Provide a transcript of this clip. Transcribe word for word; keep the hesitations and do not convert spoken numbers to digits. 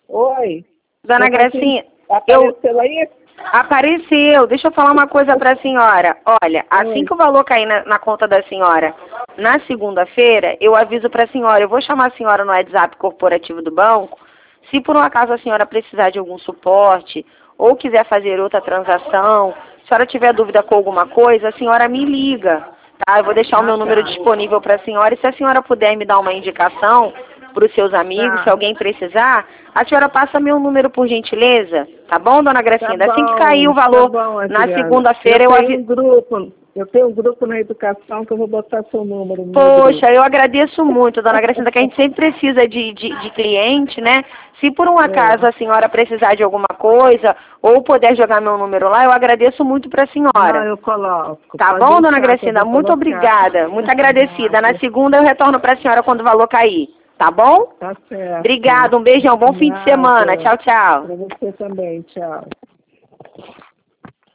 Oi. Dona Gracinha, apareceu eu... aí? Apareceu. Deixa eu falar uma coisa para a senhora. Olha, assim que o valor cair na, na conta da senhora na segunda-feira, eu aviso para a senhora. Eu vou chamar a senhora no WhatsApp corporativo do banco. Se por um acaso a senhora precisar de algum suporte ou quiser fazer outra transação, se a senhora tiver dúvida com alguma coisa, a senhora me liga, tá? Eu vou deixar o meu número disponível para a senhora e se a senhora puder me dar uma indicação para os seus amigos, se alguém precisar, a senhora passa meu número por gentileza, tá bom, dona Gracinha? Tá Assim bom, que cair o valor tá bom, na Adriana. segunda-feira, eu, eu aviso. tenho um grupo, eu tenho um grupo na educação que eu vou botar seu número no Poxa, eu agradeço muito, dona Gracinda, que a gente sempre precisa de, de, de cliente, né? Se por um acaso É. a senhora precisar de alguma coisa ou puder jogar meu número lá, eu agradeço muito para a senhora. Não, eu coloco. Tá Pode bom, dona deixar que eu Gracinda? vou Muito colocar. obrigada, muito agradecida. Na segunda eu retorno para a senhora quando o valor cair, tá bom? Tá certo. Obrigada, um beijão, bom fim de Nada. semana. Tchau, tchau. Para você também, tchau.